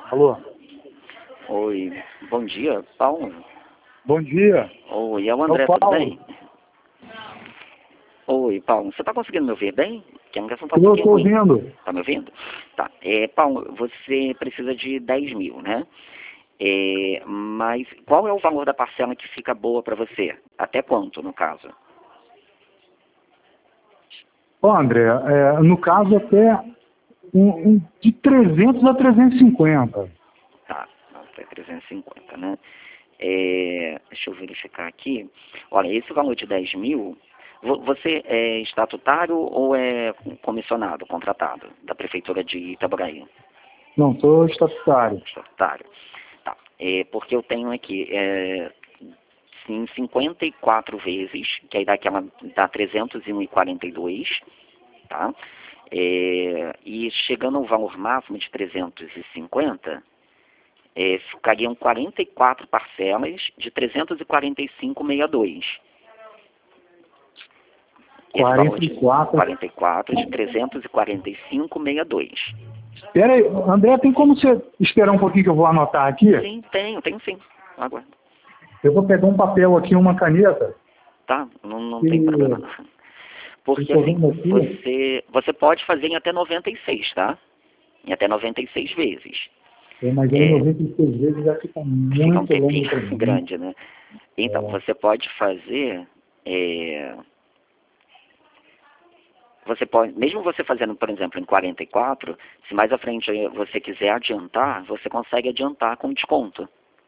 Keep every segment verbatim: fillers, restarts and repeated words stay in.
Alô? Oi, bom dia, Paulo. Bom dia. Oi, é o André, É o tudo Paulo. bem? Oi, Paulo, você está conseguindo me ouvir bem? Que a ligação está um Eu pouquinho estou ruim. ouvindo. Tá me ouvindo? Tá. É, Paulo, você precisa de dez mil, né? É, mas qual é o valor da parcela que fica boa para você? Até quanto, no caso? Ó, André, é, no caso até um, um, de trezentos a trezentos e cinquenta. Tá, até trezentos e cinquenta, né? É, deixa eu verificar aqui. Olha, esse valor de dez mil, vo- você é estatutário ou é comissionado, contratado da Prefeitura de Itaboraí? Não, sou estatutário. Estatutário. Tá. É, porque eu tenho aqui é, em cinquenta e quatro vezes, que aí dá, aquela, dá trezentos e um e quarenta e dois, tá? É, e chegando ao valor máximo de trezentos e cinquenta, é, ficariam quarenta e quatro parcelas de trezentos e quarenta e cinco vírgula sessenta e dois. Esse valor quarenta de e quatro. quarenta e quatro de trezentos e quarenta e cinco vírgula sessenta e dois. Espera aí, André, tem como você esperar um pouquinho que eu vou anotar aqui? Sim, tenho, tenho sim. Aguarda. Eu vou pegar um papel aqui, uma caneta. Tá, não, não E tem problema não. Porque eu tô assim, vendo aqui. você, você pode fazer em até noventa e seis, tá? Em até noventa e seis vezes. É, mas aí É, noventa e seis vezes já fica fica um muito longo tempinho para mim. grande, né? Então, É, você pode fazer... é, você pode, mesmo você fazendo, por exemplo, em quarenta e quatro, se mais à frente você quiser adiantar, você consegue adiantar com desconto.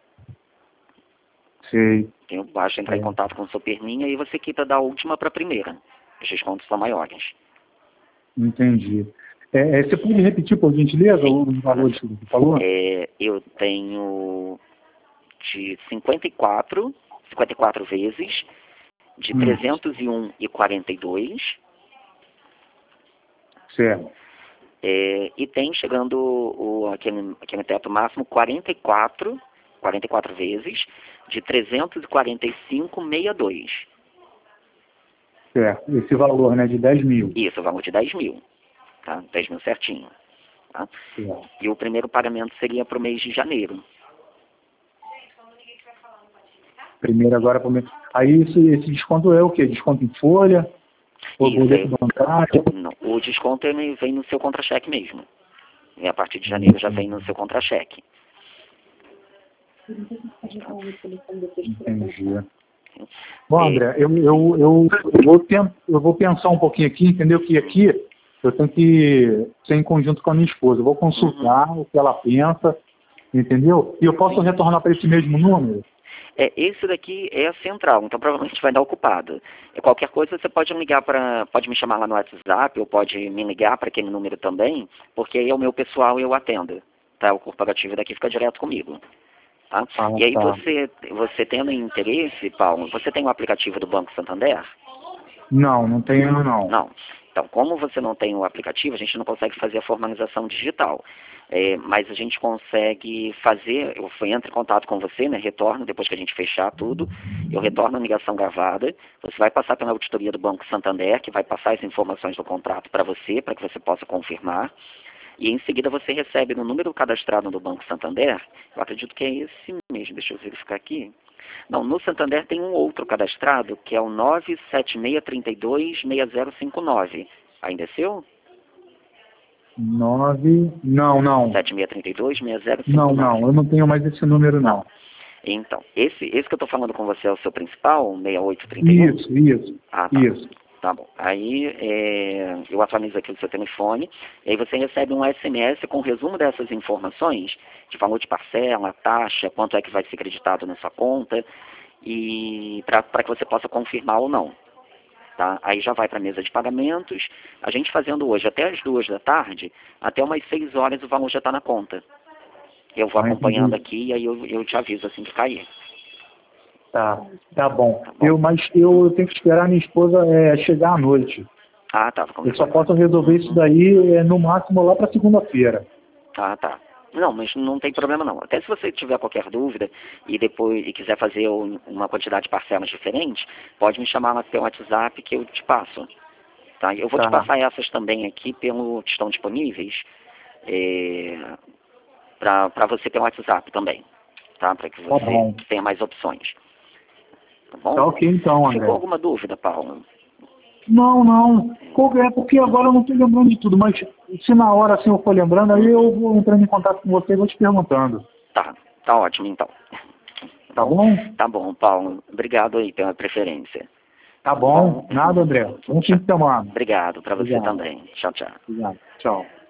sei. Então, basta entrar em É, contato com o seu perninha e você quita da última para a primeira. Os descontos são maiores. entendi. É, é, você pode repetir, por gentileza, Sim, os olha valores só. que você falou? É, eu tenho de cinquenta e quatro, cinquenta e quatro vezes, de Hum, trezentos e um e quarenta e dois, certo. é, e tem chegando o, aquele, aquele teto máximo quarenta e quatro, quarenta e quatro vezes, de trezentos e quarenta e cinco vírgula sessenta e dois. Certo. Esse valor, né, de dez mil. Isso, o valor de dez mil, tá? dez mil certinho. Tá? Certo. E o primeiro pagamento seria para o mês de janeiro. Primeiro agora para mim. Aí esse, esse desconto é o quê? Desconto em folha? Ou Isso, boleto é, bancário? não, o desconto ele vem no seu contra-cheque mesmo. E a partir de janeiro já vem no seu contra-cheque. Entendi. Bom, É, André, eu, eu, eu, eu, vou tent, eu vou pensar um pouquinho aqui, entendeu? Que aqui eu tenho que ser em conjunto com a minha esposa. Eu vou consultar uhum, o que ela pensa, entendeu? E eu posso sim. retornar para esse mesmo número? É, esse daqui é a central, então provavelmente vai dar ocupado. É, qualquer coisa você pode me ligar para, pode me chamar lá no WhatsApp, ou pode me ligar para aquele número também, porque aí é o meu pessoal e eu atendo. Tá? O corporativo daqui fica direto comigo. Tá? Ah, E aí tá. você, você tendo interesse, Paulo, você tem o aplicativo do Banco Santander? Não, não tenho não. Não. Então, como você não tem o aplicativo, a gente não consegue fazer a formalização digital. É, mas a gente consegue fazer, eu entro em contato com você, né, retorno, depois que a gente fechar tudo, eu retorno a ligação gravada, você vai passar pela auditoria do Banco Santander, que vai passar as informações do contrato para você, para que você possa confirmar, e em seguida você recebe no número cadastrado do Banco Santander, eu acredito que é esse mesmo, deixa eu verificar aqui. Não, no Santander tem um outro cadastrado, que é o nove sete seis três dois seis zero cinco nove. Ainda é seu? Nove. Não, não. sete seis três dois seis zero cinco Não, não. nove. Eu não tenho mais esse número Não. não. Então, esse, esse que eu estou falando com você é o seu principal, seis oito três um? Isso, isso, Ah, tá. isso. Tá bom. Aí é, eu atualizo aqui o seu telefone, e aí você recebe um S M S com o resumo dessas informações, de valor de parcela, taxa, quanto é que vai ser creditado na sua conta, e para que você possa confirmar ou não. Tá? Aí já vai para a mesa de pagamentos, a gente fazendo hoje até as duas da tarde, até umas seis horas o valor já está na conta. Eu vou Ah, acompanhando entendi. aqui e aí eu, eu te aviso assim que cair. Tá, tá bom. Tá bom? Eu, mas eu tenho que esperar a minha esposa é, chegar à noite. Ah, tá. Eu só Começou. posso resolver isso daí é, no máximo lá para segunda-feira. Ah, tá. Não, mas não tem problema não. Até se você tiver qualquer dúvida e depois e quiser fazer um- uma quantidade de parcelas diferente, pode me chamar lá pelo WhatsApp que eu te passo. Tá? Eu vou te Tá, passar essas também aqui pelo que estão disponíveis. É, para você ter um WhatsApp também, tá? Para que Tá você bom. tenha mais opções. Tá bom? Tá ok então, André. Ficou alguma dúvida, Paulo? Não, não. É porque agora eu não estou lembrando de tudo, mas se na hora assim eu for lembrando, aí eu vou entrando em contato com você e vou te perguntando. Tá, tá ótimo então. Tá bom? Tá bom, Paulo. Obrigado aí pela preferência. Tá bom. Nada, André. Bom fim de semana. Obrigado, para você Obrigado. também. Tchau, tchau. Obrigado. Tchau.